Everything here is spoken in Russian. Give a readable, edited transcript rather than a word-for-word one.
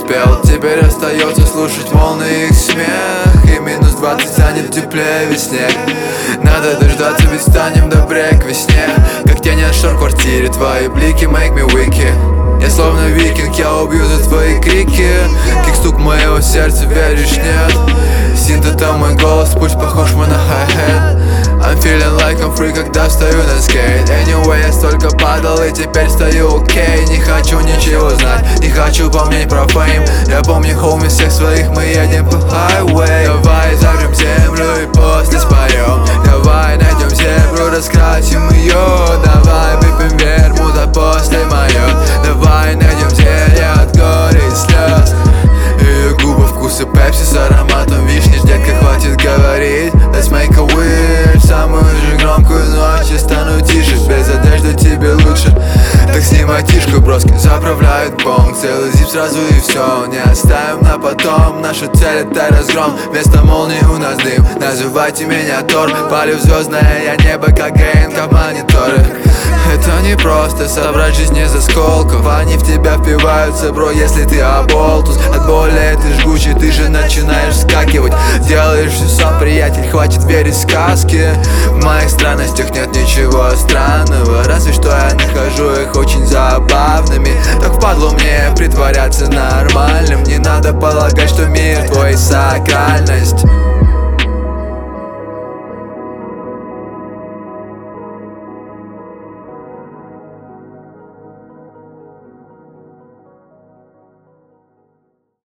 успел. Теперь остается слушать волны их смех, и минус 20 станет теплее весне. Надо дождаться, ведь станем добрее к весне. Как тени от штор в квартире, твои блики make me wiki. Я словно викинг, я убью за твои крики. Как стук моего сердца, веришь, нет? Синт — это мой голос, пульс похож мой на hi-hat. I'm feeling like I'm free, когда встаю на скейт. Anyway, я столько падал и теперь стою окей. Не хочу ничего знать, не хочу помнить про фейм. Я помню хоуми всех своих, мы едем по highway. Давай зажжем землю и после споем. Давай найдем зебру, раскрасим ее. Давай выпьем вермут, а после моё. Давай найдем зелье от горя и слез. Ее губы вкуса пепси с ароматом вишни. Детка, хватит говорить, let's make a wish. Самую же громкую ночь я стану тише. Без одежды тебе лучше, так снимай тишку, броски заправляют бонг. Целый зип сразу и все, не оставим на потом. Наша цель — это разгром, вместо молнии у нас дым. Называйте меня Тор, палю в звездное я небо, как ГНК в мониторы. Это не просто собрать жизнь из осколков. Они в тебя впиваются, бро, если ты оболтус. От боли ты жгучий, ты же начинаешь вскакивать. Делаешь все сам, приятель, хватит верить в сказки. В моих странностях нет ничего странного, разве что я нахожу их очень забавными. Так впадло мне притворяться нормальным. Не надо полагать, что мир твой сакральность.